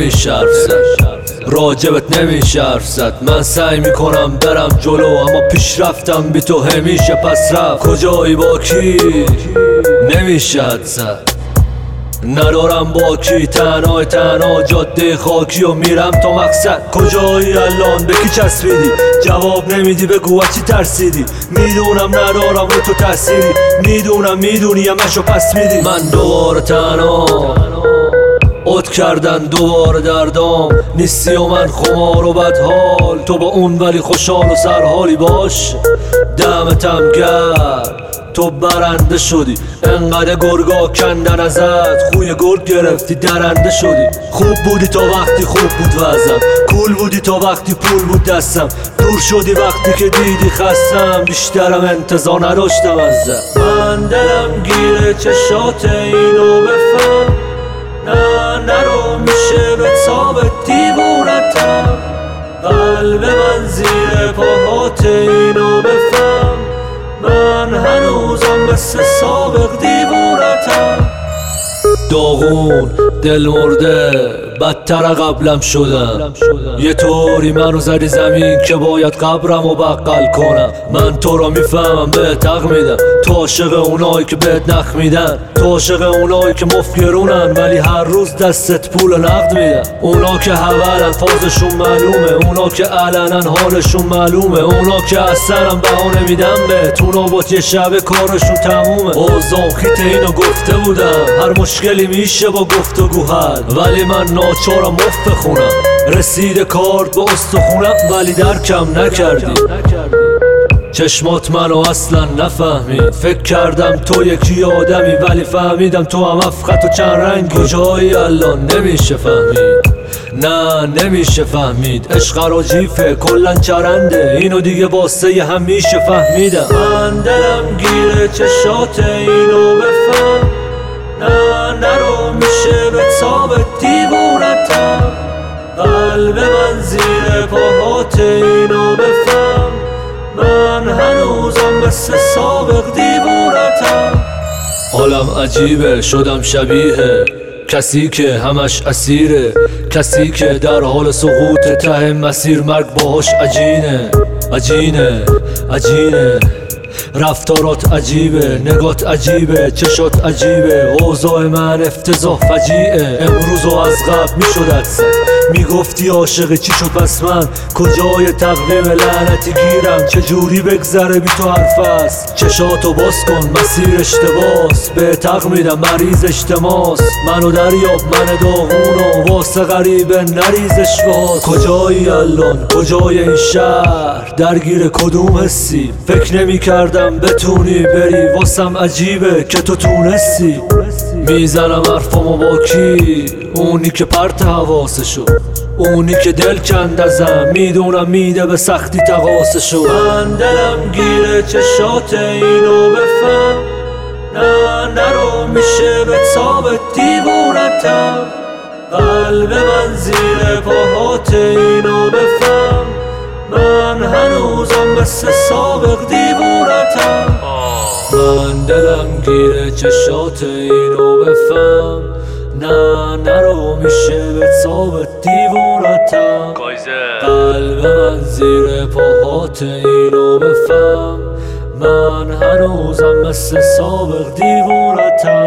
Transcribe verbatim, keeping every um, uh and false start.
نمیشه حرف زد، راجبت نمیشه حرف زد. من سعی میکنم برم جلو اما پیشرفتم بی تو همیشه پس رفت. کجایی با کی نمیشه حد زد، ندارم با کی تنها تنها جاده خاکی و میرم تا مقصد. کجایی الان به کی چسبیدی جواب نمیدی بگو از چی ترسیدی. میدونم ندارم رو تو تأثیری، میدونم میدونی همشو پس میدی. من دوباره تنها عد کردن دوباره دردام نیستی و من خمار و بدحال. تو با اون ولی خوشحال و سرحالی باش. دمتم گرم تو برنده شدی، انقدر گرگا کندن ازت خوی گرگ گرفتی درنده شدی. خوب بودی تا وقتی خوب بود وزم، کول بودی تا وقتی پول بود دستم. دور شدی وقتی که دیدی خستم، بیشترم انتظار نداشتم ازت. من دلم گیره چشات اینو بفهم، نه نرو میشه به ثابت دیوونتم. قلب من زیر پاهات اینو بفهم، من هنوزم مثل سابق دیوونتم. داغون دل مرده بدتر قبلم شدم، یه طوری منو زدی زمین که باید قبرم و بقل کنم. من تو رو میفهمم بهت حق میدم، تو عاشق اونایی که بهت نخ میدن، تو عاشق اونایی که مفگرونن ولی هر روز دستت پول نقد میدن. اونا که حولن فازشون معلومه، اونا که علنن حالشون معلومه، اونا که اصلا هم بهانه میدن بهت، اونا با یه شب کارشون تمومه. اوزام خیت اینو گفته بودم هر مشکلی میشه با گفتگو حل، ولی من ناچارم مفت بخونم. رسید کارت به استخونم ولی درکم نکردی. چشمات منو اصلا نفهمید، فکر کردم تو یکی آدمی ولی فهمیدم تو هم افخت و چند رنگی. کجایی الان نمیشه فهمید، نه نمیشه فهمید. عشق رو جیفه کلن چرنده، اینو دیگه واسه همیشه فهمیدم. من دلم گیره چشات اینو بفهم، نه نرو میشه به ثابت دیوونتم. قلب من زیر پاهات اینو بفهم، من هنوزم مثل سابق دیوونتم. حالم عجیبه شدم شبیه کسی که همش اسیره، کسی که در حال سقوط ته مسیر مرگ باهاش عجینه عجینه عجینه. رفتارات عجیبه، نگات عجیبه، چشات عجیبه، اوضاع من افتضاح فجیعه. امروز و از قبل میشد عکست، میگفتی عاشق چی شد پس من کجای تقویم لعنتی گیرم. چجوری بگذره بی تو حرف است، چشاتو باز کن مسیر اشتباس. به تق میدم مریض اجتماس، منو دریاب من داغونو واسه غریبه نریزش باز. کجایی الان کجای این شهر، درگیر کدوم حسی؟ فکر نمی کردم بتونی بری، واسم عجیبه که تو تونستی. میزنم حرفامو با کی، اونی که پرت حواسشو، اونی که دل کند ازم، میدونم میده به سختی تقاسشو. من دلم گیره چشات اینو بفهم، نه نرو میشه به ثابت دیوونتم. قلب من زیر پاهات اینو بفهم، من هنوزم مثل سابق دیوونتم. من دلم گیره چشات اینو بفهم، نه نرو میشه به ثابت دیوونتم. قلب من زیر پاهات اینو بفهم، من هنوزم مثل سابق دیوونتم.